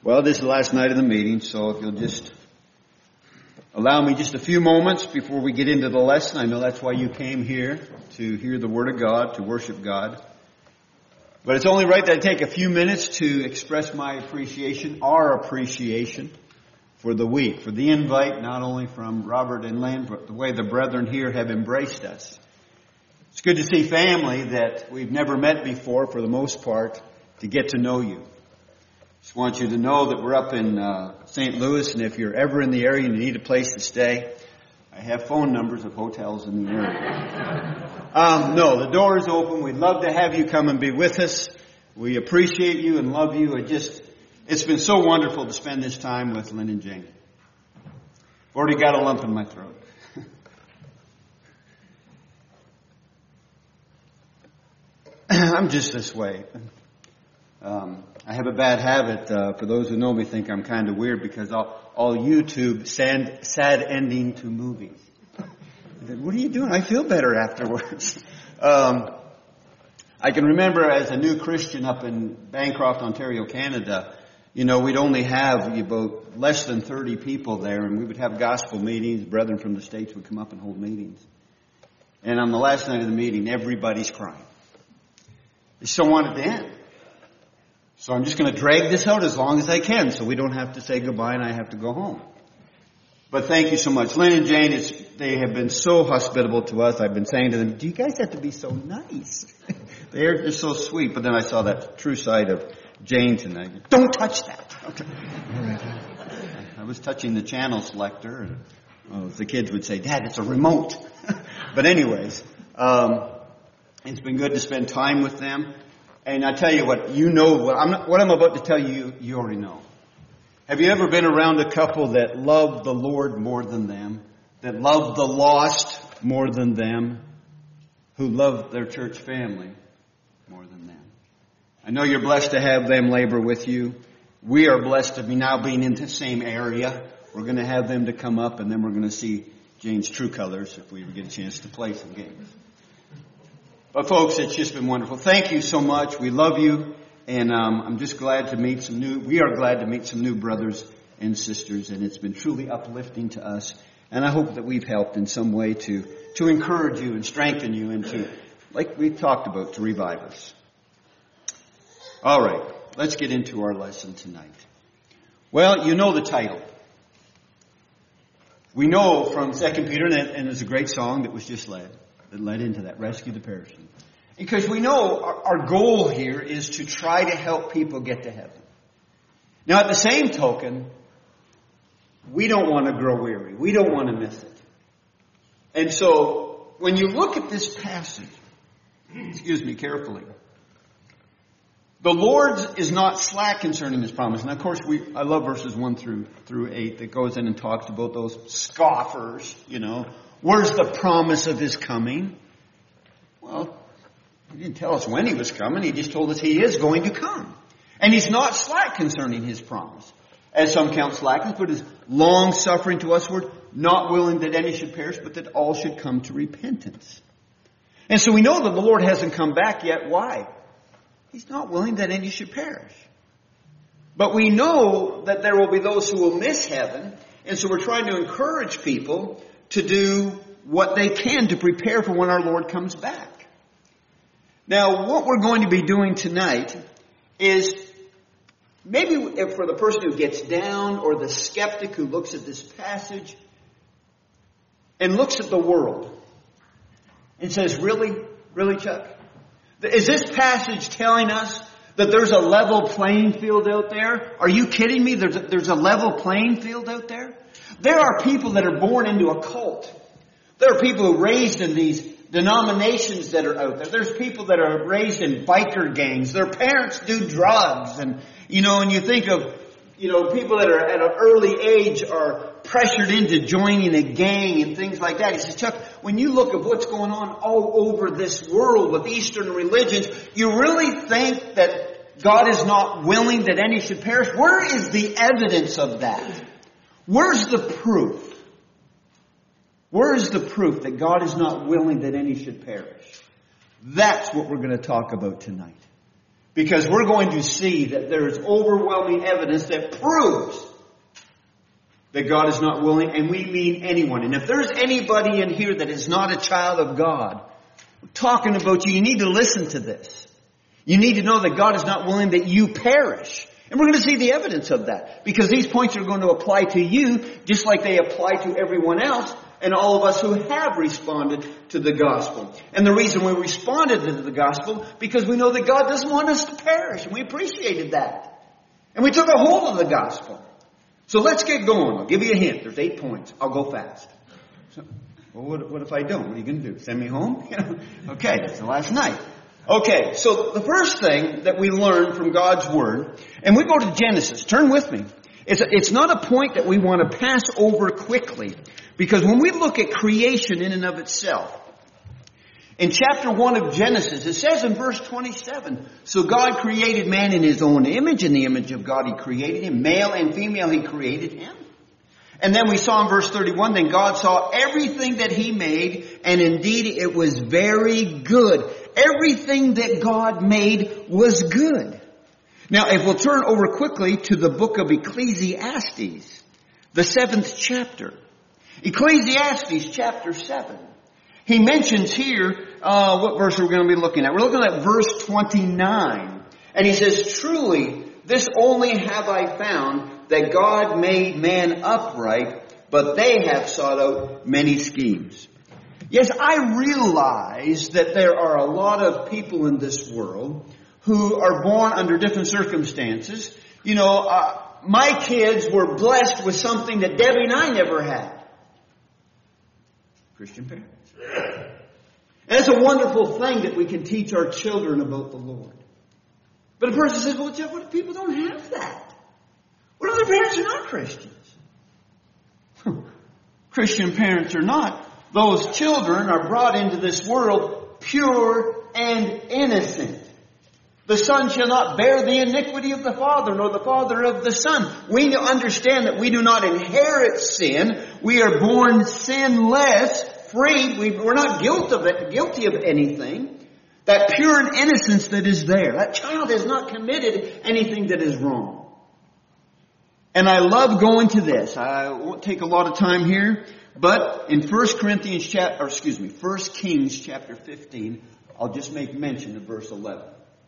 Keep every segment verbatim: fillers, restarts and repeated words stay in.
Well, this is the last night of the meeting, so if you'll just allow me just a few moments before we get into the lesson. I know that's why you came here, to hear the Word of God, to worship God. But it's only right that I take a few minutes to express my appreciation, our appreciation, for the week, for the invite, not only from Robert and Lynn, but the way the brethren here have embraced us. It's good to see family that we've never met before, for the most part, to get to know you. Just want you to know that we're up in uh, Saint Louis, and if you're ever in the area and you need a place to stay, I have phone numbers of hotels in the area. um, no, the door is open. We'd love to have you come and be with us. We appreciate you and love you. It just, it's been so wonderful to spend this time with Lynn and Jane. I've already got a lump in my throat. I'm just this way. Um, I have a bad habit, uh, for those who know me think I'm kind of weird, because I'll, I'll YouTube sad, sad ending to movies. I said, what are you doing? I feel better afterwards. um, I can remember as a new Christian up in Bancroft, Ontario, Canada, you know, we'd only have about less than thirty people there, and we would have gospel meetings. Brethren from the States would come up and hold meetings. And on the last night of the meeting, everybody's crying. They still want it to end. So I'm just going to drag this out as long as I can so we don't have to say goodbye and I have to go home. But thank you so much. Lynn and Jane, it's, they have been so hospitable to us. I've been saying to them, do you guys have to be so nice? They're just so sweet. But then I saw that true side of Jane tonight. Don't touch that. I was touching the channel selector. And well, the kids would say, Dad, it's a remote. But anyways, um, it's been good to spend time with them. And I tell you what, you know what I'm, not, what I'm about to tell you, you already know. Have you ever been around a couple that love the Lord more than them, that love the lost more than them, who love their church family more than them? I know you're blessed to have them labor with you. We are blessed to be now being in the same area. We're going to have them to come up, and then we're going to see Jane's true colors if we ever get a chance to play some games. But folks, it's just been wonderful. Thank you so much. We love you. And um, I'm just glad to meet some new, we are glad to meet some new brothers and sisters. And it's been truly uplifting to us. And I hope that we've helped in some way to, to encourage you and strengthen you and to, like we talked about, to revive us. All right. Let's get into our lesson tonight. Well, you know the title. We know from Second Peter, and it's a great song that was just led. That led into that, rescue the perishing. Because we know our, our goal here is to try to help people get to heaven. Now, at the same token, we don't want to grow weary. We don't want to miss it. And so, when you look at this passage, excuse me, carefully, the Lord is not slack concerning His promise. And of course, we I love verses one through through eight that goes in and talks about those scoffers, you know. Where's the promise of His coming? Well, He didn't tell us when He was coming. He just told us He is going to come. And He's not slack concerning His promise, as some count slackness, but is long-suffering to usward, not willing that any should perish, but that all should come to repentance. And so we know that the Lord hasn't come back yet. Why? He's not willing that any should perish. But we know that there will be those who will miss heaven, and so we're trying to encourage people to do what they can to prepare for when our Lord comes back. Now, what we're going to be doing tonight is maybe if for the person who gets down or the skeptic who looks at this passage and looks at the world and says, really? Really, Chuck? Is this passage telling us that there's a level playing field out there? Are you kidding me? There's a, there's a level playing field out there? There are people that are born into a cult. There are people who are raised in these denominations that are out there. There's people that are raised in biker gangs. Their parents do drugs. And, you know, and you think of, you know, people that are at an early age are pressured into joining a gang and things like that. He says, Chuck, when you look at what's going on all over this world with Eastern religions, you really think that God is not willing that any should perish? Where is the evidence of that? Where's the proof? Where is the proof that God is not willing that any should perish? That's what we're going to talk about tonight. Because we're going to see that there is overwhelming evidence that proves that God is not willing, and we mean anyone. And if there's anybody in here that is not a child of God, we're talking about you, you need to listen to this. You need to know that God is not willing that you perish. And we're going to see the evidence of that. Because these points are going to apply to you just like they apply to everyone else and all of us who have responded to the gospel. And the reason we responded to the gospel, because we know that God doesn't want us to perish. And we appreciated that. And we took a hold of the gospel. So let's get going. I'll give you a hint. There's eight points. I'll go fast. So, well, what, what if I don't? What are you going to do? Send me home? You know? Okay, that's the last night. Okay, so the first thing that we learn from God's Word, and we go to Genesis. Turn with me. It's, a, it's not a point that we want to pass over quickly. Because when we look at creation in and of itself, in chapter one of Genesis, it says in verse twenty-seven, so God created man in His own image. In the image of God He created him. Male and female He created him. And then we saw in verse thirty-one, then God saw everything that He made, and indeed it was very good. Everything that God made was good. Now, if we'll turn over quickly to the book of Ecclesiastes, the seventh chapter. Ecclesiastes chapter seven. He mentions here, uh, what verse are we going to be looking at? We're looking at verse twenty-nine. And he says, truly, this only have I found, that God made man upright, but they have sought out many schemes. Yes, I realize that there are a lot of people in this world who are born under different circumstances. You know, uh, my kids were blessed with something that Debbie and I never had. Christian parents. And it's a wonderful thing that we can teach our children about the Lord. But a person says, well, Jeff, what if people don't have that? What if their parents are not Christians? Christian parents or not, those children are brought into this world pure and innocent. The Son shall not bear the iniquity of the Father, nor the Father of the Son. We understand that we do not inherit sin. We are born sinless, free. We, we're not guilty of it, guilty of anything. That pure and innocence that is there. That child has not committed anything that is wrong. And I love going to this. I won't take a lot of time here. But in First Corinthians chapter, or excuse me, First Kings chapter fifteen, I'll just make mention of verse eleven.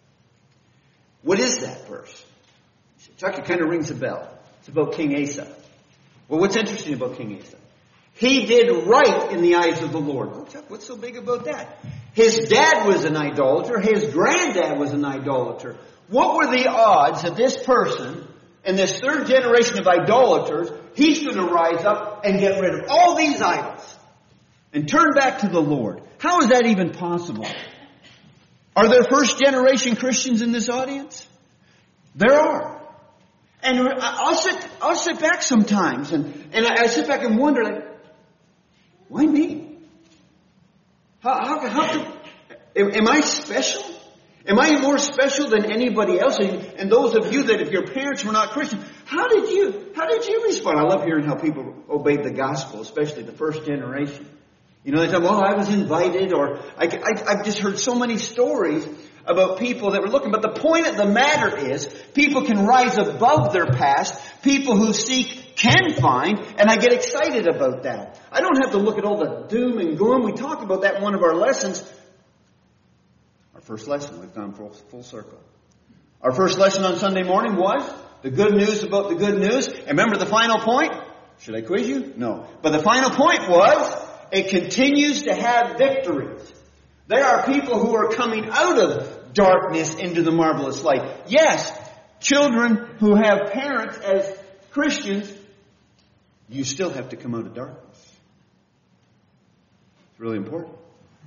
What is that verse? Chuck, it kind of rings a bell. It's about King Asa. Well, what's interesting about King Asa? He did right in the eyes of the Lord. Well, Chuck, what's so big about that? His dad was an idolater. His granddad was an idolater. What were the odds that this person, in this third generation of idolaters, he's going to rise up and get rid of all these idols and turn back to the Lord? How is that even possible? Are there first generation Christians in this audience? There are. And I'll sit, I'll sit back sometimes and, and I sit back and wonder, like, why me? How, how, how could, am I special? Am I more special than anybody else? And, and those of you that if your parents were not Christian, how did you, how did you respond? I love hearing how people obeyed the gospel, especially the first generation. You know, they say, well, I was invited, or I, I, I've just heard so many stories about people that were looking. But the point of the matter is, people can rise above their past. People who seek can find, and I get excited about that. I don't have to look at all the doom and gloom. We talked about that in one of our lessons. Our first lesson, we've gone full, full circle. Our first lesson on Sunday morning was the good news about the good news. And remember the final point? Should I quiz you? No. But the final point was, it continues to have victories. There are people who are coming out of darkness into the marvelous light. Yes, children who have parents as Christians, you still have to come out of darkness. It's really important.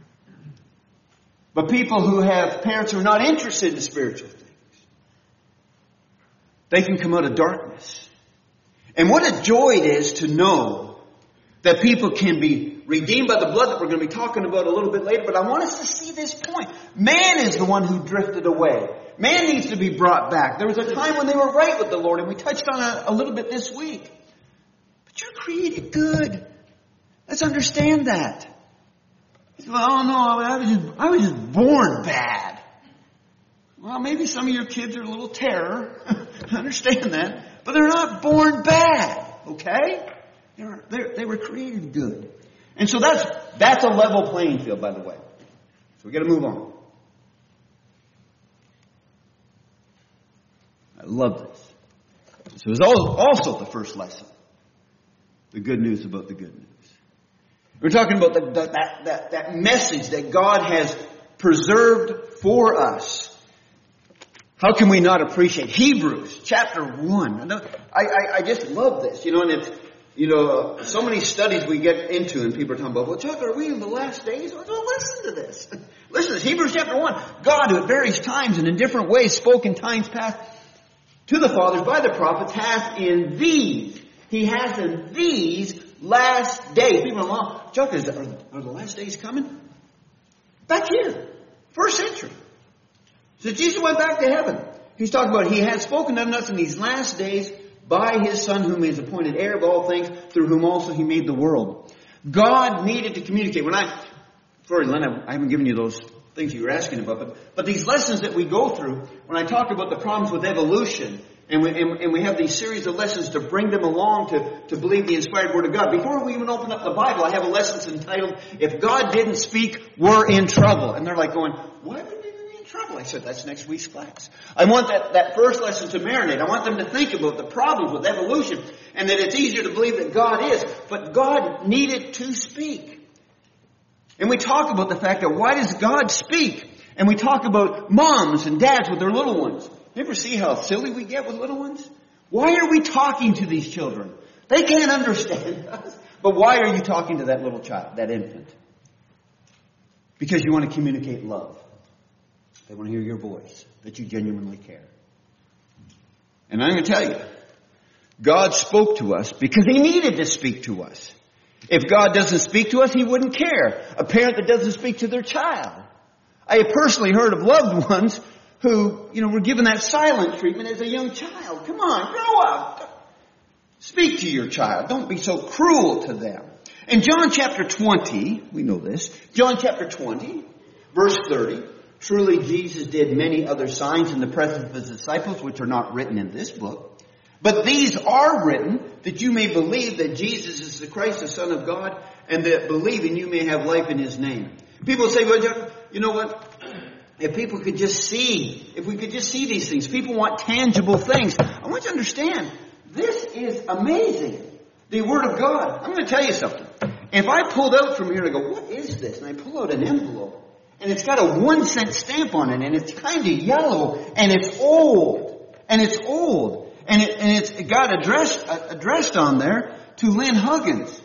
But people who have parents who are not interested in spiritual things, they can come out of darkness. And what a joy it is to know that people can be redeemed by the blood that we're going to be talking about a little bit later. But I want us to see this point. Man is the one who drifted away. Man needs to be brought back. There was a time when they were right with the Lord, and we touched on it a little bit this week. But you're created good. Let's understand that. Oh no, I was just, I was just born bad. Well, maybe some of your kids are a little terror. I understand that. But they're not born bad, okay? They're, they're, they were created good. And so that's, that's a level playing field, by the way. So we've got to move on. I love this. So it's also the first lesson. The good news about the good news. We're talking about the, the, that, that, that message that God has preserved for us. How can we not appreciate Hebrews chapter one? I, I, I just love this, you know, and it's, you know, so many studies we get into and people are talking about, well, Chuck, are we in the last days? Well, listen to this. Listen to this. Hebrews chapter one. God, who at various times and in different ways spoke in times past to the fathers by the prophets, hath in these, he has in these last days. People are, well, Chuck, is, are, are the last days coming? Back here. First century. So Jesus went back to heaven. He's talking about he has spoken unto us in these last days by his Son, whom he has appointed heir of all things, through whom also he made the world. God needed to communicate. When I, sorry, Len, I haven't given you those things you were asking about, but, but these lessons that we go through, when I talk about the problems with evolution, and we, and, and we have these series of lessons to bring them along to, to believe the inspired Word of God. Before we even open up the Bible, I have a lesson entitled, If God Didn't Speak, We're in Trouble. And they're like going, why would we be in trouble? I said, that's next week's class. I want that, that first lesson to marinate. I want them to think about the problems with evolution and that it's easier to believe that God is. But God needed to speak. And we talk about the fact that why does God speak? And we talk about moms and dads with their little ones. You ever see how silly we get with little ones? Why are we talking to these children? They can't understand us. But why are you talking to that little child, that infant? Because you want to communicate love. They want to hear your voice, that you genuinely care. And I'm going to tell you, God spoke to us because he needed to speak to us. If God doesn't speak to us, he wouldn't care. A parent that doesn't speak to their child. I have personally heard of loved ones who, you know, were given that silent treatment as a young child. Come on, grow up. Speak to your child. Don't be so cruel to them. In John chapter twenty, we know this, John chapter twenty, verse thirty, truly Jesus did many other signs in the presence of his disciples, which are not written in this book. But these are written that you may believe that Jesus is the Christ, the Son of God, and that believing you may have life in his name. People say, well, you know what? If people could just see, if we could just see these things, people want tangible things. I want you to understand, this is amazing. The Word of God. I'm going to tell you something. If I pulled out from here and I go, what is this? And I pull out an envelope, and it's got a one cent stamp on it, and it's kind of yellow, and it's old, and it's old, and, it, and it's got addressed, addressed on there to Lynn Huggins.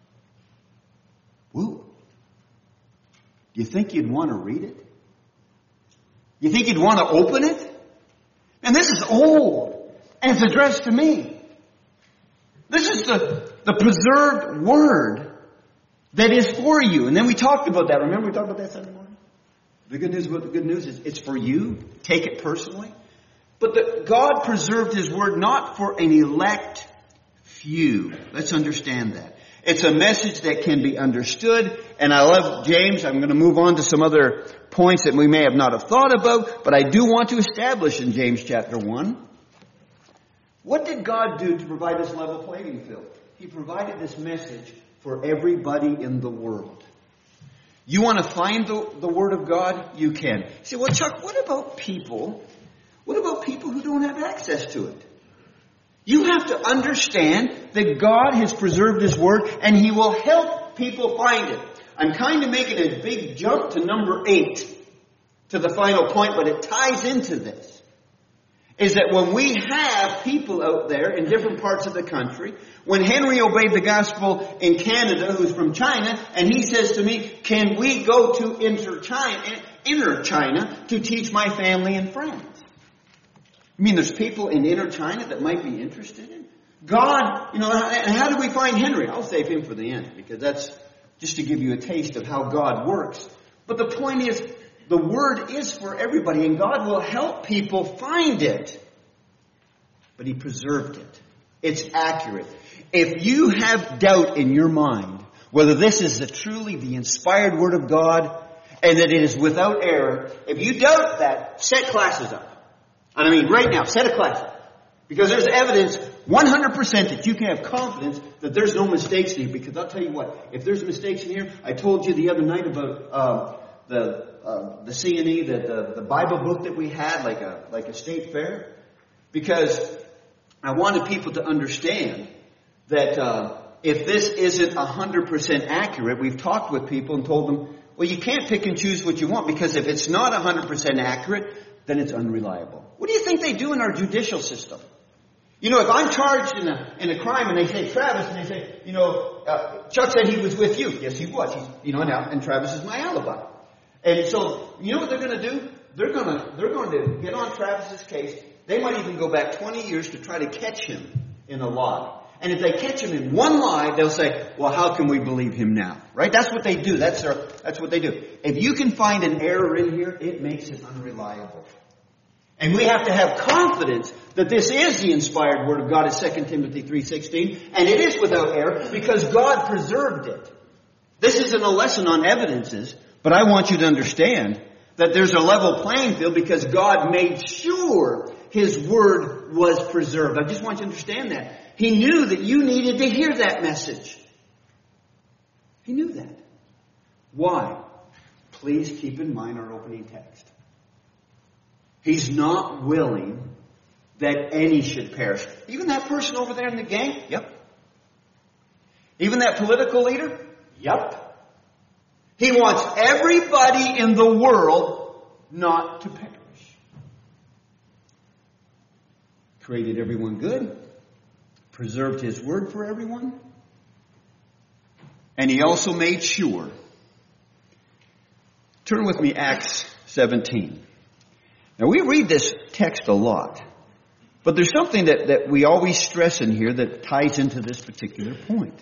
Woo. Do you think you'd want to read it? You think you'd want to open it? And this is old. And it's addressed to me. This is the, the preserved word that is for you. And then we talked about that. Remember we talked about that Sunday morning? The good news about the good news is it's for you. Take it personally. But the, God preserved his word not for an elect few. Let's understand that. It's a message that can be understood. And I love James. I'm going to move on to some other points that we may have not have thought about. But I do want to establish in James chapter one. What did God do to provide this level playing field? He provided this message for everybody in the world. You want to find the, the Word of God? You can. You say, well, Chuck, what about people? What about people who don't have access to it? You have to understand that God has preserved his word and he will help people find it. I'm kind of making a big jump to number eight, to the final point, but it ties into this. Is that when we have people out there in different parts of the country, when Henry obeyed the gospel in Canada, who's from China, and he says to me, can we go to inner China, inner China to teach my family and friends? I mean, there's people in inner China that might be interested in. God, you know, and how do we find Henry? I'll save him for the end, because that's just to give you a taste of how God works. But the point is, the Word is for everybody, and God will help people find it. But he preserved it. It's accurate. If you have doubt in your mind whether this is the truly the inspired Word of God, and that it is without error. If you doubt that, set classes up. And I mean, right now, set a class up. Because there's evidence one hundred percent that you can have confidence that there's no mistakes in here. Because I'll tell you what, if there's mistakes in here, I told you the other night about uh, the uh, the C and E, the, the the Bible book that we had, like a like a state fair. Because I wanted people to understand that uh, if this isn't one hundred percent accurate, we've talked with people and told them, well, you can't pick and choose what you want. Because if it's not one hundred percent accurate, then it's unreliable. What do you think they do in our judicial system? You know, if I'm charged in a in a crime and they say Travis, and they say, you know, uh, Chuck said he was with you. Yes, he was. He's, you know, now and Travis is my alibi. And so, you know what they're going to do? They're going to they're going to get on Travis's case. They might even go back twenty years to try to catch him in a lie. And if they catch him in one lie, they'll say, well, how can we believe him now? Right? That's what they do. That's their, that's what they do. If you can find an error in here, it makes it unreliable. And we have to have confidence that this is the inspired Word of God, as Second Timothy three sixteen, and it is without error because God preserved it. This isn't a lesson on evidences, but I want you to understand that there's a level playing field because God made sure His Word was preserved. I just want you to understand that. He knew that you needed to hear that message. He knew that. Why? Please keep in mind our opening text. He's not willing that any should perish. Even that person over there in the gang? Yep. Even that political leader? Yep. He wants everybody in the world not to perish. Created everyone good. Preserved His Word for everyone. And He also made sure. Turn with me, Acts seventeen. Now, we read this text a lot, but there's something that, that we always stress in here that ties into this particular point.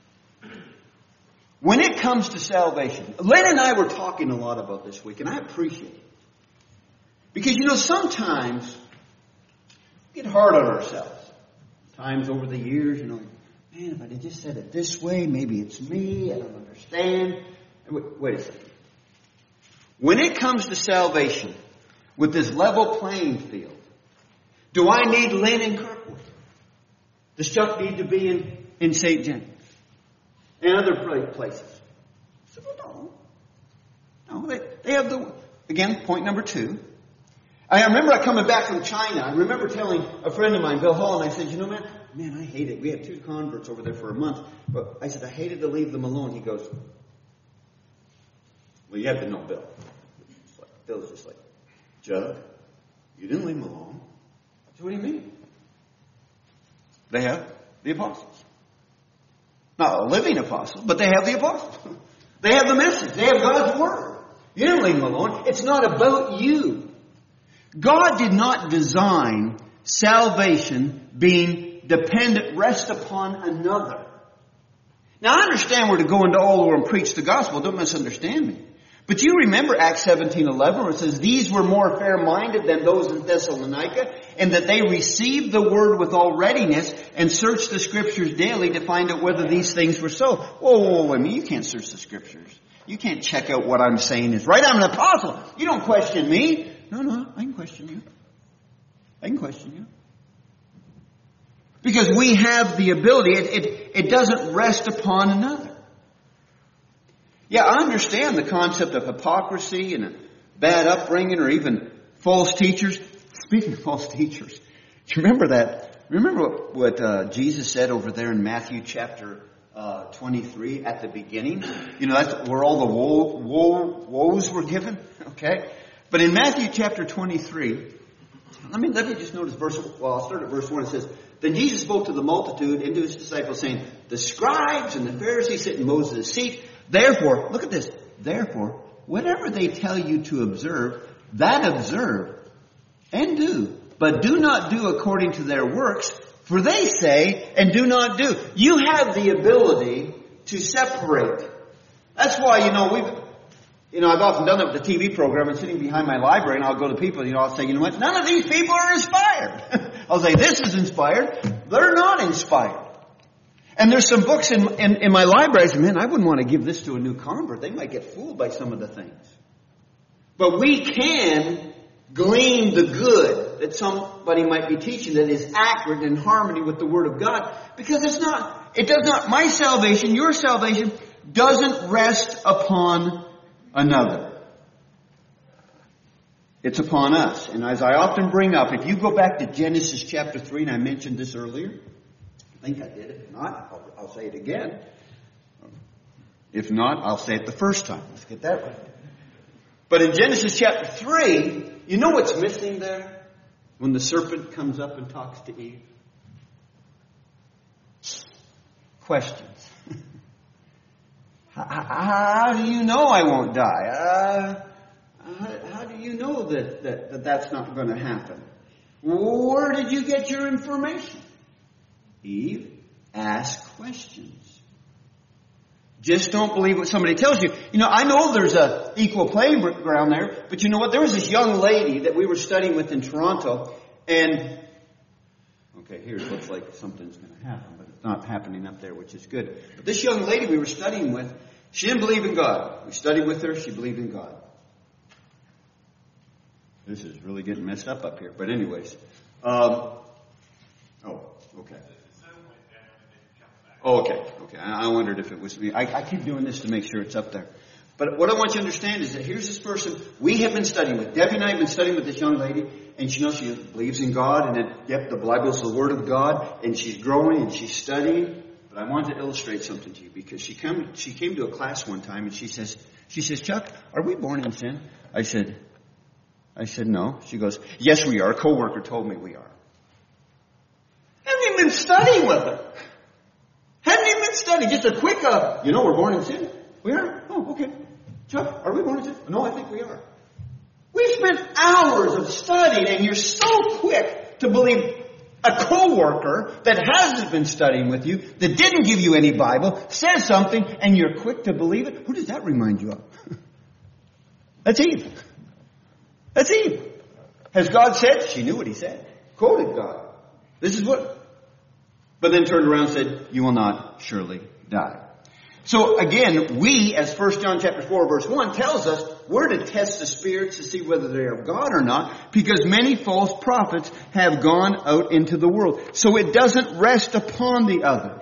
When it comes to salvation, Len and I were talking a lot about this week, and I appreciate it. Because, you know, sometimes we get hard on ourselves. Times over the years, you know, man, if I just said it this way, maybe it's me, I don't understand. Wait, wait a second. When it comes to salvation, with this level playing field, do I need Lynn in Kirkwood? Does Chuck need to be in, in Saint James? And other places? So, no. No, they, they have the... Again, point number two. I remember coming back from China. I remember telling a friend of mine, Bill Hall, and I said, you know, man, man, I hate it. We had two converts over there for a month. But I said, I hated to leave them alone. He goes, well, you have to know Bill. Bill's just like, Jug, you didn't leave them alone. I said, what do you mean? They have the apostles. Not a living apostle, but they have the apostles. They have the message. They have God's Word. You didn't leave them alone. It's not about you. God did not design salvation being dependent, rest upon another. Now, I understand we're to go into all over and preach the gospel. Don't misunderstand me. But you remember Acts seventeen eleven where it says, these were more fair-minded than those in Thessalonica, and that they received the word with all readiness and searched the Scriptures daily to find out whether these things were so. Whoa, whoa, whoa, I mean, you can't search the Scriptures. You can't check out what I'm saying is right. I'm an apostle. You don't question me. No, no, I can question you. I can question you. Because we have the ability. It, it, it doesn't rest upon another. Yeah, I understand the concept of hypocrisy and a bad upbringing or even false teachers. Speaking of false teachers, do you remember that? Remember what, what uh, Jesus said over there in Matthew chapter uh, twenty-three at the beginning? You know, that's where all the woe, woe, woes were given. Okay? But in Matthew chapter twenty-three, let me, let me just notice verse, well, I'll start at verse one. It says, then Jesus spoke to the multitude and to His disciples saying, the scribes and the Pharisees sit in Moses' seat. Therefore, look at this. Therefore, whatever they tell you to observe, that observe and do. But do not do according to their works, for they say and do not do. You have the ability to separate. That's why, you know, we've, you know, I've often done it with the T V program and sitting behind my library and I'll go to people, you know, I'll say, you know what, none of these people are inspired. I'll say, this is inspired. They're not inspired. And there's some books in, in, in my library. I say, man, I wouldn't want to give this to a new convert. They might get fooled by some of the things. But we can glean the good that somebody might be teaching that is accurate and in harmony with the Word of God. Because it's not, it does not, my salvation, your salvation, doesn't rest upon another. It's upon us. And as I often bring up, if you go back to Genesis chapter three, and I mentioned this earlier, I think I did. If not, I'll, I'll say it again. If not, I'll say it the first time. Let's get that right. But in Genesis chapter three, you know what's missing there? When the serpent comes up and talks to Eve? Questions. how, how do you know I won't die? Uh, how, how do you know that, that, that that's not going to happen? Where did you get your information? Eve, ask questions. Just don't believe what somebody tells you. You know, I know there's a equal playing ground there, but you know what? There was this young lady that we were studying with in Toronto, and okay, here it looks like something's going to happen, but it's not happening up there, which is good. But this young lady we were studying with, she didn't believe in God. We studied with her, she believed in God. This is really getting messed up up here, but anyways. Um, oh, okay. Oh, okay, okay. I wondered if it was me. I, I keep doing this to make sure it's up there. But what I want you to understand is that here's this person we have been studying with. Debbie and I have been studying with this young lady, and she knows she believes in God, and that, yep, the Bible is the Word of God, and she's growing and she's studying. But I wanted to illustrate something to you because she come she came to a class one time and she says she says, Chuck, are we born in sin? I said, I said no. She goes, yes, we are. A coworker told me we are. I haven't even been studying with her. Hadn't even been studying. Just a quick, uh, you know, we're born in sin. We are? Oh, okay. Chuck, are we born in sin? No, I think we are. We've spent hours of studying, and you're so quick to believe a coworker that hasn't been studying with you, that didn't give you any Bible, says something, and you're quick to believe it. Who does that remind you of? That's Eve. That's Eve. Has God said? She knew what He said. Quoted God. This is what... But then turned around and said, you will not surely die. So again, we, as First John chapter four, verse one tells us, we're to test the spirits to see whether they are of God or not, because many false prophets have gone out into the world. So it doesn't rest upon the others.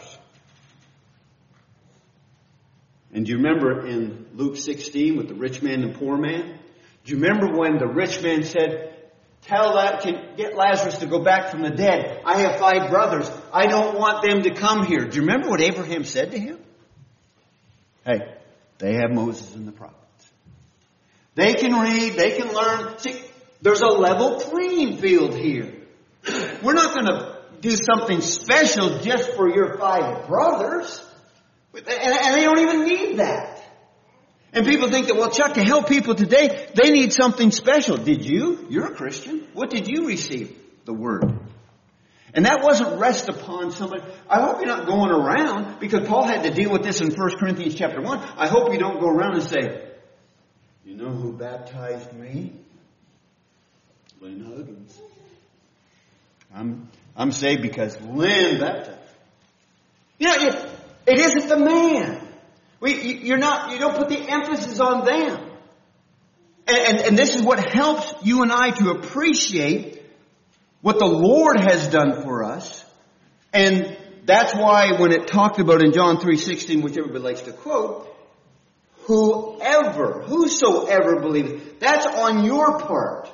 And do you remember in Luke sixteen with the rich man and poor man? Do you remember when the rich man said, Tell that, can get Lazarus to go back from the dead. I have five brothers. I don't want them to come here. Do you remember what Abraham said to him? Hey, they have Moses and the prophets. They can read, they can learn. See, there's a level playing field here. We're not going to do something special just for your five brothers. And, and they don't even need that. And people think that, well, Chuck, to help people today, they need something special. Did you? You're a Christian. What did you receive? The Word. And that wasn't rest upon somebody. I hope you're not going around, because Paul had to deal with this in First Corinthians chapter one. I hope you don't go around and say, you know who baptized me? Lynn Huggins. I'm, I'm saved because Lynn baptized. You know, it, it isn't the man. We, you're not, you don't put the emphasis on them. And, and, and this is what helps you and I to appreciate what the Lord has done for us. And that's why when it talked about in John three sixteen, which everybody likes to quote, whoever, whosoever believes, that's on your part.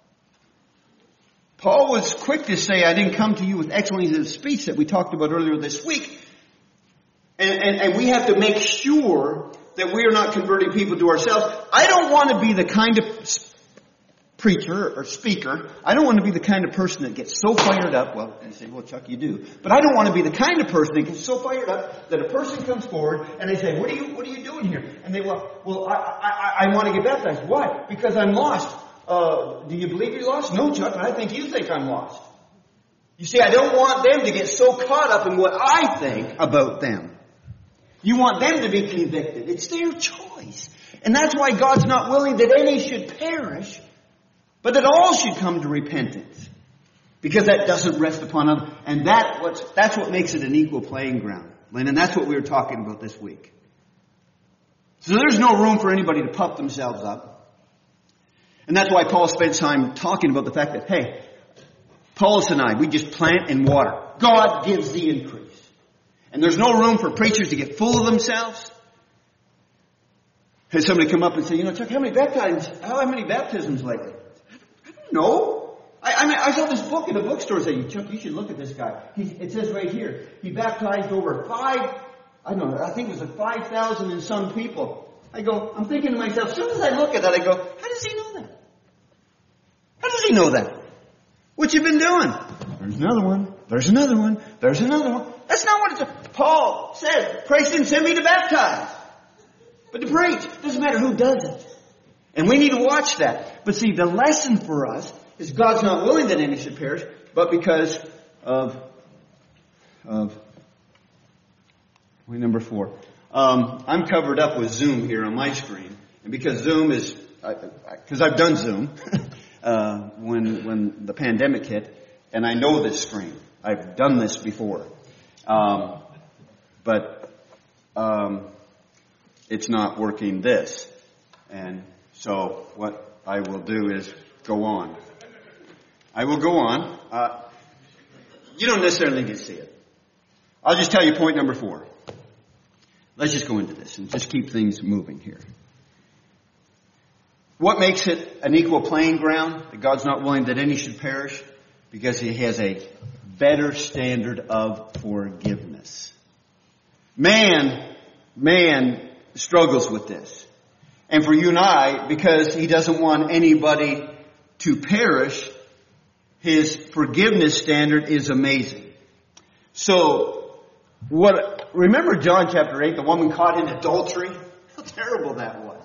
Paul was quick to say, I didn't come to you with excellencies of speech that we talked about earlier this week. And, and, and we have to make sure that we are not converting people to ourselves. I don't want to be the kind of preacher or speaker. I don't want to be the kind of person that gets so fired up. Well, you say, well, Chuck, you do. But I don't want to be the kind of person that gets so fired up that a person comes forward and they say, what are you, what are you doing here? And they, well, well, I, I, I want to get baptized. Why? Because I'm lost. Uh, do you believe you're lost? No, Chuck, I think you think I'm lost. You see, I don't want them to get so caught up in what I think about them. You want them to be convicted. It's their choice. And that's why God's not willing that any should perish, but that all should come to repentance. Because that doesn't rest upon others. And that what's, that's what makes it an equal playing ground. Lynn, and that's what we were talking about this week. So there's no room for anybody to puff themselves up. And that's why Paul spent time talking about the fact that, hey, Apollos and I, we just plant and water. God gives the increase. And there's no room for preachers to get full of themselves. Had somebody come up and say, you know, Chuck, how many baptisms, how many baptisms lately? I don't know. I, I mean, I saw this book in a bookstore saying, Chuck, you should look at this guy. He, it says right here, he baptized over five, I don't know, I think it was like five thousand and some people. I go, I'm thinking to myself, as soon as I look at that, I go, how does he know that? How does he know that? What you been doing? There's another one. There's another one. There's another one. That's not what it's, Paul said. Christ didn't send me to baptize, but to preach. Doesn't matter who does it. And we need to watch that. But see, the lesson for us is God's not willing that any should perish, but because of, of, number four. Um, I'm covered up with Zoom here on my screen. And because Zoom is, because I've done Zoom uh, when when the pandemic hit, and I know this screen. I've done this before. Um, but um, it's not working this. And so what I will do is go on. I will go on. Uh, you don't necessarily need to see it. I'll just tell you point number four. Let's just go into this and just keep things moving here. What makes it an equal playing ground? That God's not willing that any should perish? Because He has a better standard of forgiveness. Man, man struggles with this. And for you and I, because He doesn't want anybody to perish, His forgiveness standard is amazing. So, what, remember John chapter eight, the woman caught in adultery? How terrible that was.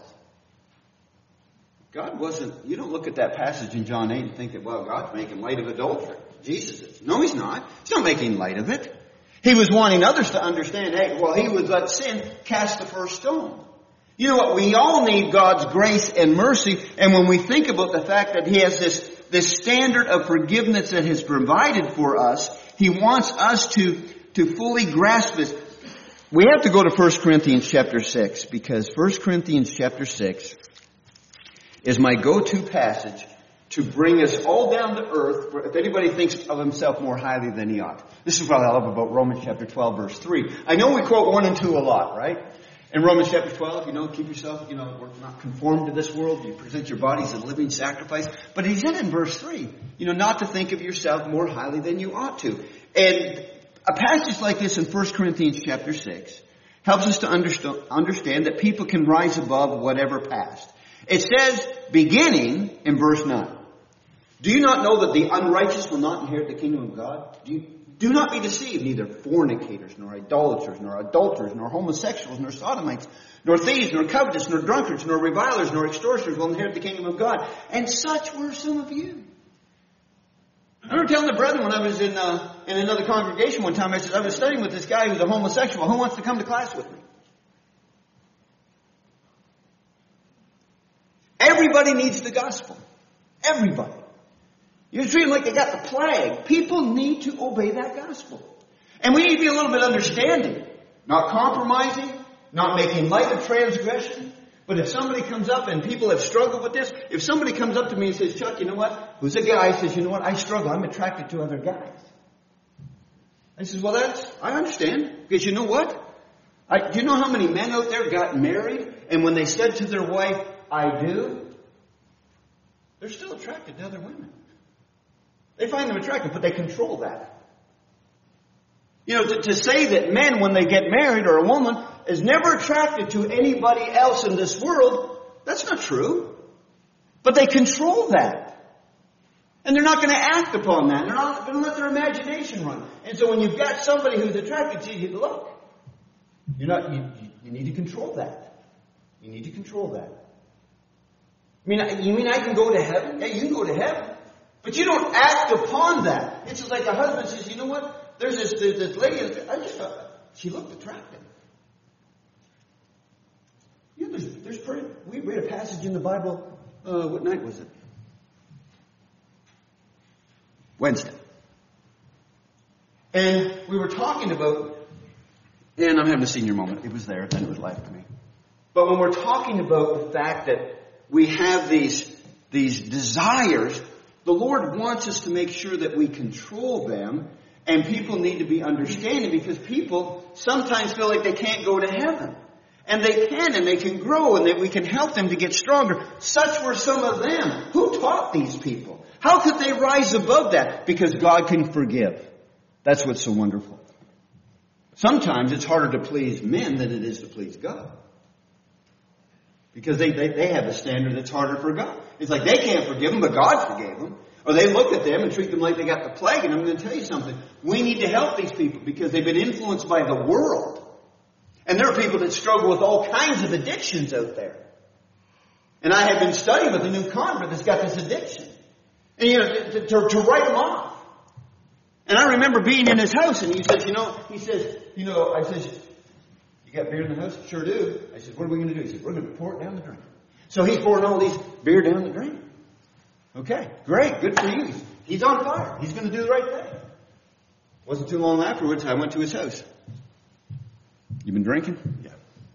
God wasn't, you don't look at that passage in John eight and think that, well, God's making light of adultery. Jesus is. No, He's not. He's not making light of it. He was wanting others to understand, hey, well, he was let sin, cast the first stone. You know what? We all need God's grace and mercy. And when we think about the fact that He has this, this standard of forgiveness that He's provided for us, He wants us to, to fully grasp this. We have to go to First Corinthians chapter six, because First Corinthians chapter six is my go-to passage to bring us all down to earth if anybody thinks of himself more highly than he ought. This is what I love about Romans chapter twelve, verse three. I know we quote one and two a lot, right? In Romans chapter twelve, you know, keep yourself, you know, we're not conformed to this world. You present your bodies as a living sacrifice. But he said in verse three, you know, not to think of yourself more highly than you ought to. And a passage like this in First Corinthians chapter six helps us to understand, understand that people can rise above whatever past. It says, beginning in verse nine, do you not know that the unrighteous will not inherit the kingdom of God? Do, you, do not be deceived, neither fornicators, nor idolaters, nor adulterers, nor homosexuals, nor sodomites, nor thieves, nor covetous, nor drunkards, nor revilers, nor extortioners will inherit the kingdom of God. And such were some of you. I remember telling the brethren when I was in uh, in another congregation one time, I said, I was studying with this guy who's a homosexual. Who wants to come to class with me? Everybody needs the gospel. Everybody. You treat them like they got the plague. People need to obey that gospel. And we need to be a little bit understanding. Not compromising. Not making light of transgression. But if somebody comes up, and people have struggled with this, if somebody comes up to me and says, Chuck, you know what? Who's a guy says, you know what? I struggle. I'm attracted to other guys. I says, well, that's, I understand. Because you know what? I, do you know how many men out there got married? And when they said to their wife, I do, they're still attracted to other women. They find them attractive, but they control that. You know, to, to say that men, when they get married, or a woman, is never attracted to anybody else in this world, that's not true. But they control that. And they're not going to act upon that. They're not going to let their imagination run. And so when you've got somebody who's attracted to you, look, you're not, you, you need to control that. You need to control that. I mean, you mean I can go to heaven? Yeah, you can go to heaven. But you don't act upon that. It's just like a husband says, you know what? There's this, there's this lady, I just thought, she looked attractive. You know, there's, there's pretty, we read a passage in the Bible, uh, what night was it? Wednesday. And we were talking about, and I'm having a senior moment. It was there, then it was left to me. But when we're talking about the fact that we have these these desires, the Lord wants us to make sure that we control them, and people need to be understanding, because people sometimes feel like they can't go to heaven. And they can, and they can grow, and that we can help them to get stronger. Such were some of them. Who taught these people? How could they rise above that? Because God can forgive. That's what's so wonderful. Sometimes it's harder to please men than it is to please God. Because they, they, they have a standard that's harder for God. It's like they can't forgive them, but God forgave them. Or they look at them and treat them like they got the plague. And I'm going to tell you something. We need to help these people because they've been influenced by the world. And there are people that struggle with all kinds of addictions out there. And I have been studying with a new convert that's got this addiction. And you know, to, to, to write them off. And I remember being in his house, and he says, you know, he says, you know, I says, you got beer in the house? Sure do. I said, what are we going to do? He said, we're going to pour it down the drain. So he's pouring all these beer down the drain. Okay, great, good for you. He's on fire. He's going to do the right thing. Wasn't too long afterwards, I went to his house. You been drinking? Yeah.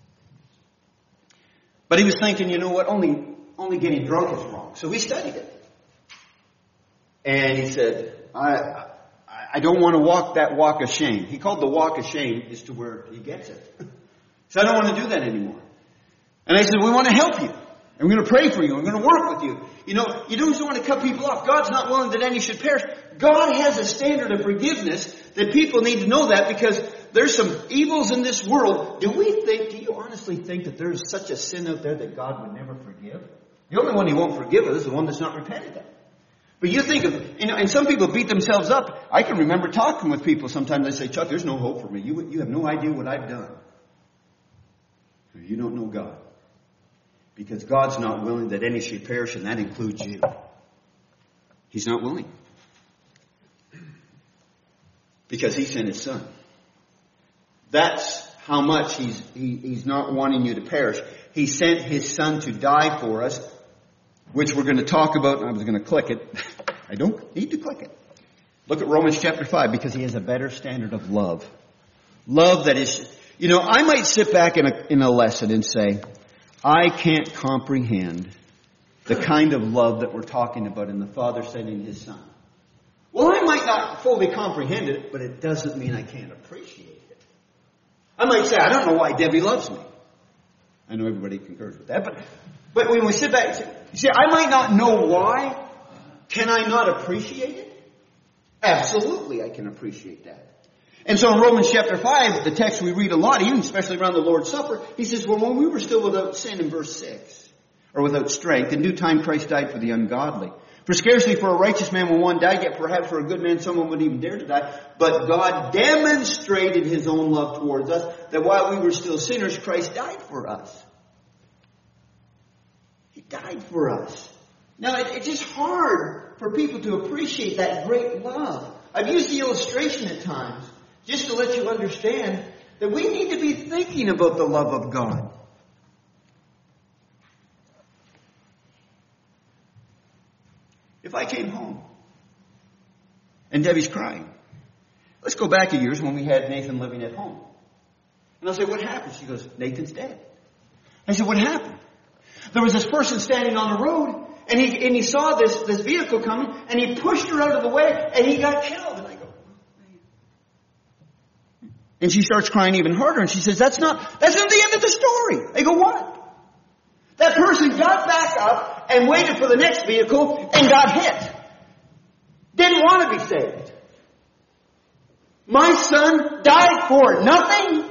But he was thinking, you know what, only only getting drunk is wrong. So we studied it. And he said, I, I I don't want to walk that walk of shame. He called the walk of shame is to where he gets it. So I don't want to do that anymore. And I said, we want to help you. And we're going to pray for you. We're going to work with you. You know, you don't just want to cut people off. God's not willing that any should perish. God has a standard of forgiveness that people need to know that, because there's some evils in this world. Do we think, do you honestly think that there's such a sin out there that God would never forgive? The only one he won't forgive is the one that's not repented of. But you think of, you know, and some people beat themselves up. I can remember talking with people sometimes. They say, Chuck, there's no hope for me. You, you have no idea what I've done. You don't know God. Because God's not willing that any should perish, and that includes you. He's not willing. Because he sent his son. That's how much he's, he, he's not wanting you to perish. He sent his son to die for us, which we're going to talk about. I was going to click it. I don't need to click it. Look at Romans chapter five, because he has a better standard of love. Love that is, you know, I might sit back in a, in a lesson and say, I can't comprehend the kind of love that we're talking about in the Father sending his son. Well, I might not fully comprehend it, but it doesn't mean I can't appreciate it. I might say, I don't know why Debbie loves me. I know everybody concurs with that, but, but when we sit back and say, you see, I might not know why. Can I not appreciate it? Absolutely, I can appreciate that. And so in Romans chapter five, the text we read a lot, even especially around the Lord's Supper, he says, well, when we were still without sin, in verse six, or without strength, in due time Christ died for the ungodly. For scarcely for a righteous man will one die, yet perhaps for a good man someone would even dare to die. But God demonstrated his own love towards us, that while we were still sinners, Christ died for us. He died for us. Now, it, it's just hard for people to appreciate that great love. I've used the illustration at times, just to let you understand that we need to be thinking about the love of God. If I came home and Debbie's crying, let's go back a years when we had Nathan living at home. And I'll say, what happened? She goes, Nathan's dead. I said, what happened? There was this person standing on the road, and he and he saw this, this vehicle coming, and he pushed her out of the way, and he got killed. And I go, and she starts crying even harder, and she says, that's not, that's not the end of the story. I go, what? That person got back up and waited for the next vehicle and got hit. Didn't want to be saved. My son died for nothing.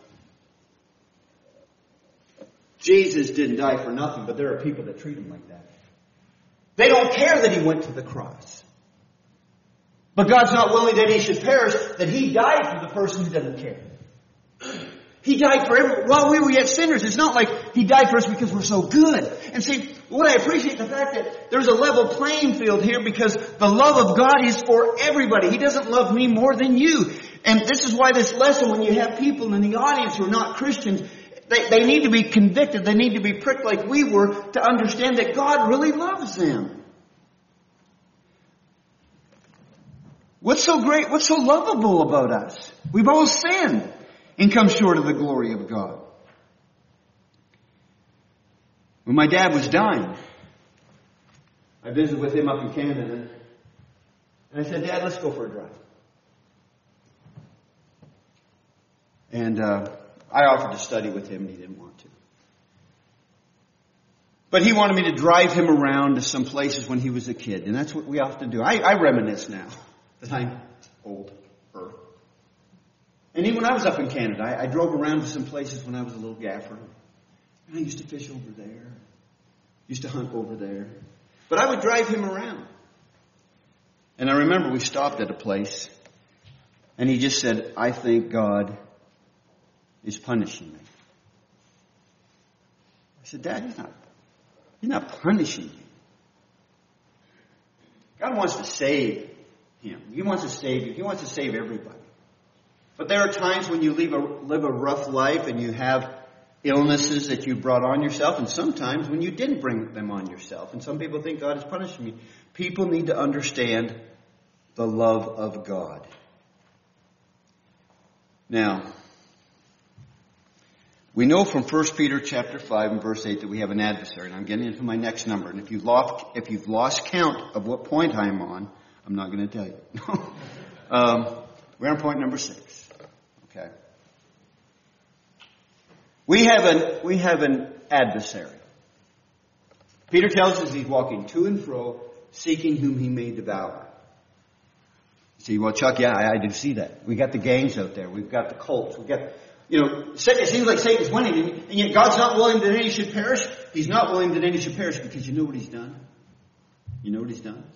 Jesus didn't die for nothing, but there are people that treat him like that. They don't care that he went to the cross. But God's not willing that he should perish, that he died for the person who doesn't care. He died for everyone. While we were yet sinners, it's not like he died for us because we're so good. And see, what I appreciate the fact that there's a level playing field here, because the love of God is for everybody. He doesn't love me more than you. And this is why this lesson, when you have people in the audience who are not Christians, they, they need to be convicted. They need to be pricked like we were to understand that God really loves them. What's so great? What's so lovable about us? We've all sinned and come short of the glory of God. When my dad was dying, I visited with him up in Canada. And I said, Dad, let's go for a drive. And uh, I offered to study with him, and he didn't want to. But he wanted me to drive him around to some places when he was a kid. And that's what we often do. I, I reminisce now that I'm older. And even when I was up in Canada, I, I drove around to some places when I was a little gaffer. And I used to fish over there. Used to hunt over there. But I would drive him around. And I remember we stopped at a place. And he just said, I think God is punishing me. I said, Dad, he's not, he's not punishing you. God wants to save him. He wants to save you. He wants to save everybody. But there are times when you live a, live a rough life and you have illnesses that you brought on yourself, and sometimes when you didn't bring them on yourself. And some people think God is punishing you. People need to understand the love of God. Now, we know from First Peter chapter five and verse eight that we have an adversary. And I'm getting into my next number. And if you've lost, if you've lost count of what point I'm on, I'm not going to tell you. um, we're on point number six. Okay. We have an we have an adversary. Peter tells us he's walking to and fro, seeking whom he may devour. See, well, Chuck, yeah, I, I do see that. We got the gangs out there. We've got the cults. We've got, you know, it seems like Satan's winning, and yet God's not willing that any should perish. He's not willing that any should perish because you know what he's done? You know what he's done?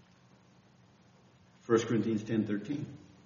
First Corinthians ten thirteen.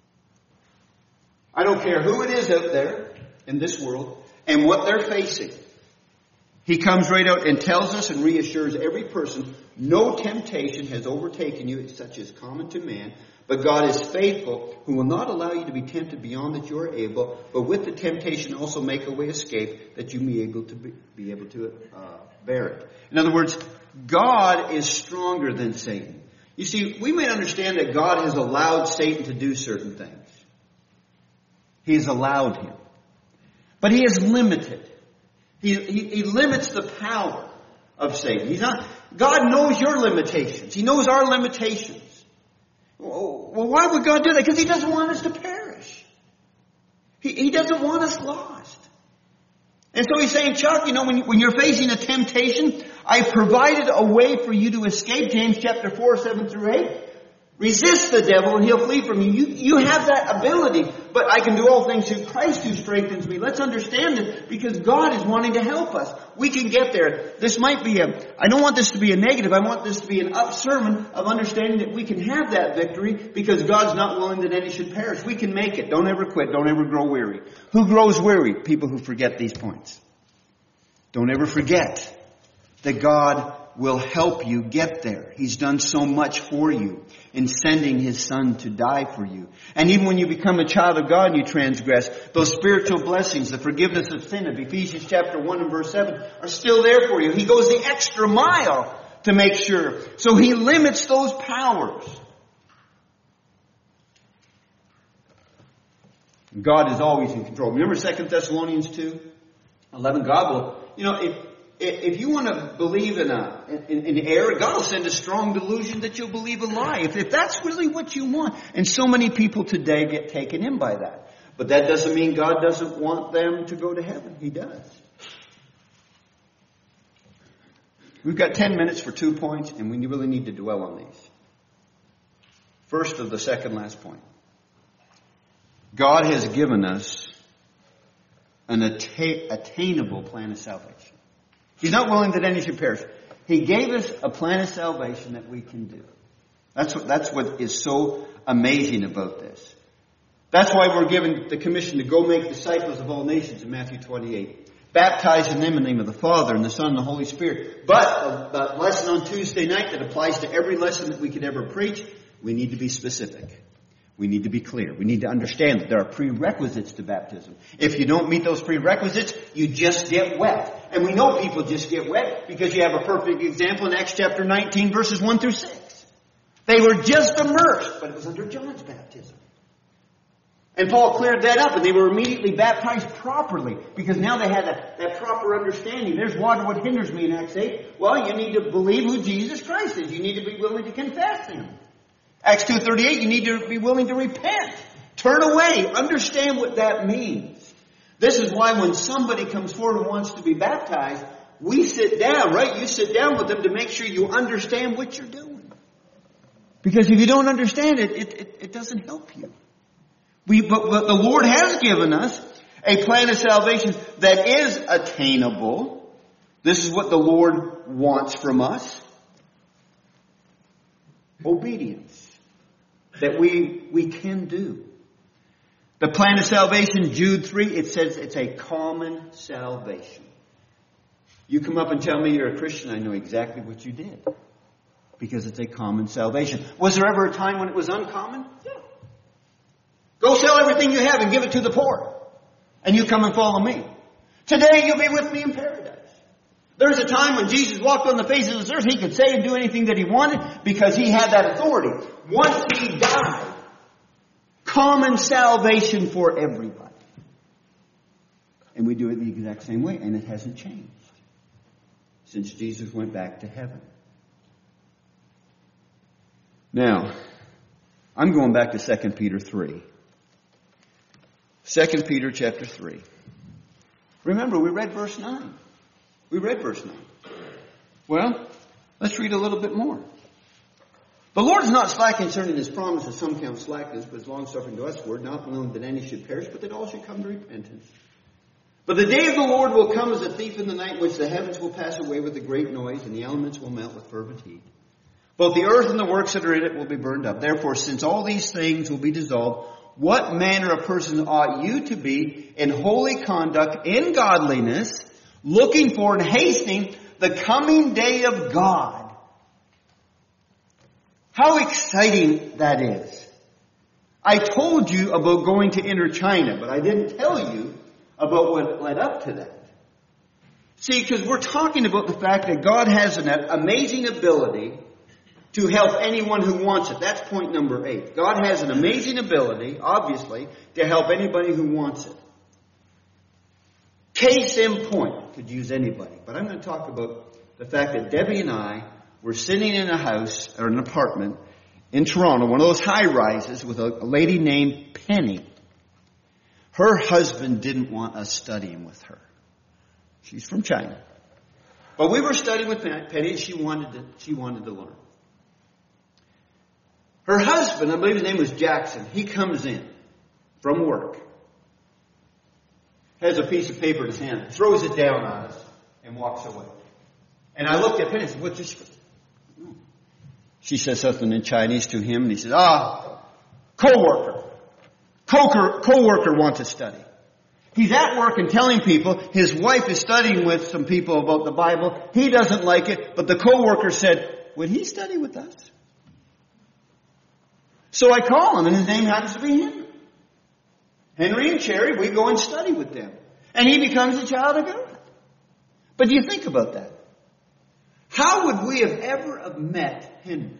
I don't care who it is out there in this world and what they're facing. He comes right out and tells us and reassures every person, no temptation has overtaken you such as common to man, but God is faithful, who will not allow you to be tempted beyond that you are able, but with the temptation also make a way escape that you may be able to be, be able to uh, bear it. In other words, God is stronger than Satan. You see, we may understand that God has allowed Satan to do certain things. He has allowed him. But he is limited. He, he, he limits the power of Satan. He's not, God knows your limitations. He knows our limitations. Well, why would God do that? Because he doesn't want us to perish. He, he doesn't want us lost. And so he's saying, Chuck, you know, when, you, when you're facing a temptation, I've provided a way for you to escape. James chapter four, seven through eight. Resist the devil and he'll flee from you. You, you have that ability. But I can do all things through Christ who strengthens me. Let's understand it because God is wanting to help us. We can get there. This might be a, I don't want this to be a negative. I want this to be an up sermon of understanding that we can have that victory because God's not willing that any should perish. We can make it. Don't ever quit. Don't ever grow weary. Who grows weary? People who forget these points. Don't ever forget that God will help you get there. He's done so much for you in sending His Son to die for you. And even when you become a child of God and you transgress, those spiritual blessings, the forgiveness of sin of Ephesians chapter one and verse seven are still there for you. He goes the extra mile to make sure. So He limits those powers. God is always in control. Remember Second Thessalonians two eleven? God will, you know, if If you want to believe in a in, in error, God will send a strong delusion that you'll believe a lie. If, if that's really what you want. And so many people today get taken in by that. But that doesn't mean God doesn't want them to go to heaven. He does. We've got ten minutes for two points, and we really need to dwell on these. First of the second last point. God has given us an atta- attainable plan of salvation. He's not willing that any should perish. He gave us a plan of salvation that we can do. That's what, that's what is so amazing about this. That's why we're given the commission to go make disciples of all nations in Matthew twenty-eight. Baptizing them in the name of the Father and the Son and the Holy Spirit. But the lesson on Tuesday night that applies to every lesson that we could ever preach, we need to be specific. We need to be clear. We need to understand that there are prerequisites to baptism. If you don't meet those prerequisites, you just get wet. And we know people just get wet because you have a perfect example in Acts chapter nineteen, verses one through six. They were just immersed, but it was under John's baptism. And Paul cleared that up, and they were immediately baptized properly, because now they had that, that proper understanding. There's water. What hinders me in Acts eight? Well, you need to believe who Jesus Christ is. You need to be willing to confess Him. Acts two thirty-eight, you need to be willing to repent. Turn away. Understand what that means. This is why when somebody comes forward and wants to be baptized, we sit down, right? You sit down with them to make sure you understand what you're doing. Because if you don't understand it, it, it, it doesn't help you. We, but, but the Lord has given us a plan of salvation that is attainable. This is what the Lord wants from us. Obedience. That we, we can do. The plan of salvation, Jude three, it says it's a common salvation. You come up and tell me you're a Christian, I know exactly what you did. Because it's a common salvation. Was there ever a time when it was uncommon? Yeah. Go sell everything you have and give it to the poor. And you come and follow me. Today you'll be with me in paradise. There's a time when Jesus walked on the face of this earth. He could say and do anything that He wanted because He had that authority. Once He died, common salvation for everybody. And we do it the exact same way. And it hasn't changed since Jesus went back to heaven. Now, I'm going back to Second Peter three. Second Peter chapter three. Remember, we read verse nine. We read verse nine. Well, let's read a little bit more. The Lord is not slack concerning His promise, as some count slackness, but is long-suffering to us, word, not willing that any should perish, but that all should come to repentance. But the day of the Lord will come as a thief in the night, in which the heavens will pass away with a great noise, and the elements will melt with fervent heat. Both the earth and the works that are in it will be burned up. Therefore, since all these things will be dissolved, what manner of person ought you to be in holy conduct, in godliness, looking for and hastening the coming day of God? How exciting that is. I told you about going to Inner China, but I didn't tell you about what led up to that. See, because we're talking about the fact that God has an amazing ability to help anyone who wants it. That's point number eight. God has an amazing ability, obviously, to help anybody who wants it. Case in point, could use anybody. But I'm going to talk about the fact that Debbie and I were sitting in a house, or an apartment, in Toronto, one of those high-rises, with a, a lady named Penny. Her husband didn't want us studying with her. She's from China. But we were studying with Penny, and she wanted to, she wanted to learn. Her husband, I believe his name was Jackson, he comes in from work, has a piece of paper in his hand, throws it down on us, and walks away. And I looked at Penny and said, what's this? She says something in Chinese to him, and he says, ah, co-worker. Co- co-worker wants to study. He's at work and telling people his wife is studying with some people about the Bible. He doesn't like it, but the co-worker said, would he study with us? So I call him, and his name happens to be Henry. Henry and Cherry, we go and study with them. And he becomes a child of God. But do you think about that? How would we have ever have met Henry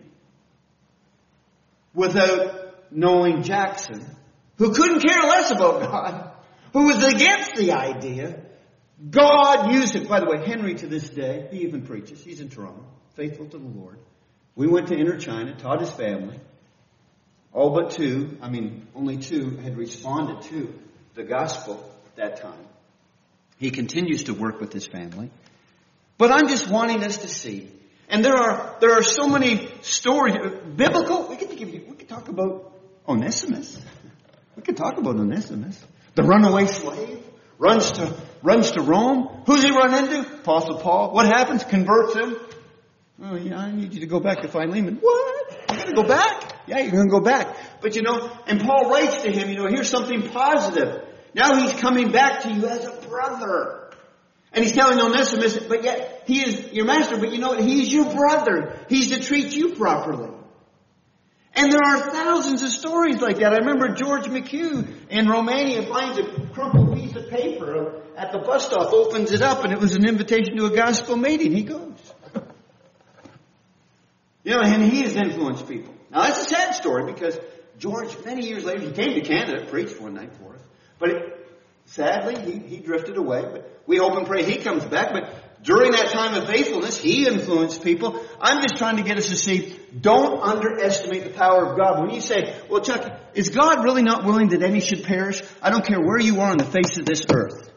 without knowing Jackson, who couldn't care less about God, who was against the idea? God used him. By the way, Henry to this day, he even preaches. He's in Toronto, faithful to the Lord. We went to Inner China, taught his family. All but two, I mean, only two had responded to the gospel at that time. He continues to work with his family. But I'm just wanting us to see. And there are there are so many stories, biblical. We could give you. We could talk about Onesimus. We could talk about Onesimus, the runaway slave, runs to runs to Rome. Who's he run into? Apostle Paul. What happens? Converts him. Oh yeah, I need you to go back to Philemon. What? You got to go back? Yeah, you're going to go back. But you know, and Paul writes to him. You know, here's something positive. Now he's coming back to you as a brother. And he's telling Onesimus, but yet he is your master, but you know what? He's your brother. He's to treat you properly. And there are thousands of stories like that. I remember George McHugh in Romania finds a crumpled piece of paper at the bus stop, opens it up, and it was an invitation to a gospel meeting. He goes. You know, and he has influenced people. Now, that's a sad story because George, many years later, he came to Canada, preached one night for us. But it, sadly, he, he drifted away. But we hope and pray he comes back. But during that time of faithfulness, he influenced people. I'm just trying to get us to see, don't underestimate the power of God. When you say, well, Chuck, is God really not willing that any should perish? I don't care where you are on the face of this earth.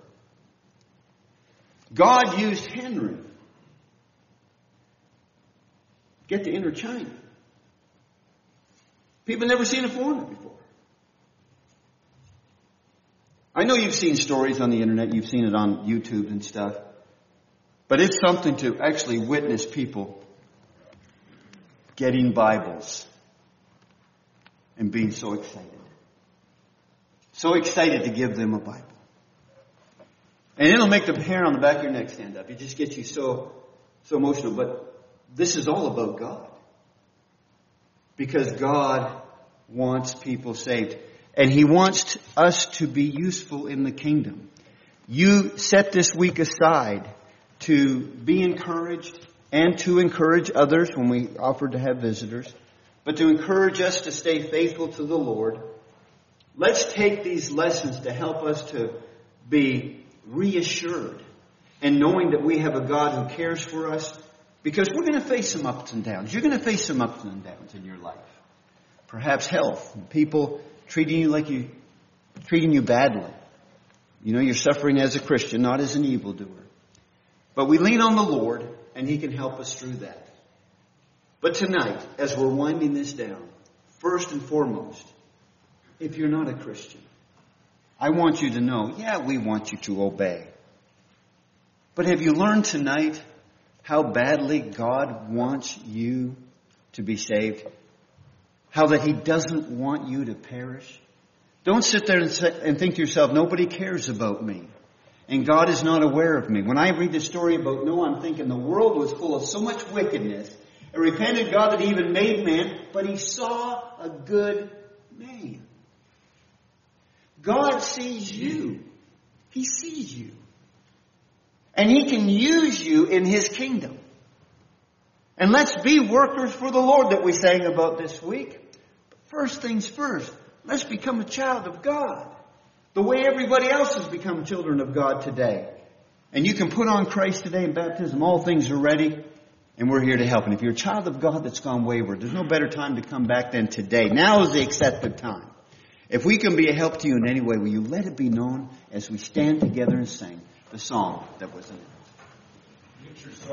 God used Henry. Get to enter China. People never seen a foreigner before. I know you've seen stories on the internet. You've seen it on YouTube and stuff. But it's something to actually witness people getting Bibles and being so excited. So excited to give them a Bible. And it'll make the hair on the back of your neck stand up. It just gets you so, so emotional. But this is all about God. Because God wants people saved. And He wants us to be useful in the kingdom. You set this week aside to be encouraged and to encourage others when we offered to have visitors. But to encourage us to stay faithful to the Lord. Let's take these lessons to help us to be reassured and knowing that we have a God who cares for us, because we're going to face some ups and downs. You're going to face some ups and downs in your life. Perhaps health, people treating you like you, treating you badly. You know, you're suffering as a Christian, not as an evildoer. But we lean on the Lord, and He can help us through that. But tonight, as we're winding this down, first and foremost, if you're not a Christian, I want you to know, yeah, we want you to obey. But have you learned tonight how badly God wants you to be saved? How that He doesn't want you to perish? Don't sit there and, say, and think to yourself, nobody cares about me. And God is not aware of me. When I read the story about Noah, I'm thinking the world was full of so much wickedness. It repented God that He even made man, but He saw a good man. God sees you. He sees you. And He can use you in His kingdom. And let's be workers for the Lord that we sang about this week. But first things first, let's become a child of God. The way everybody else has become children of God today. And you can put on Christ today in baptism. All things are ready. And we're here to help. And if you're a child of God that's gone wayward, there's no better time to come back than today. Now is the accepted time. If we can be a help to you in any way, will you let it be known as we stand together and sing the song that was in it?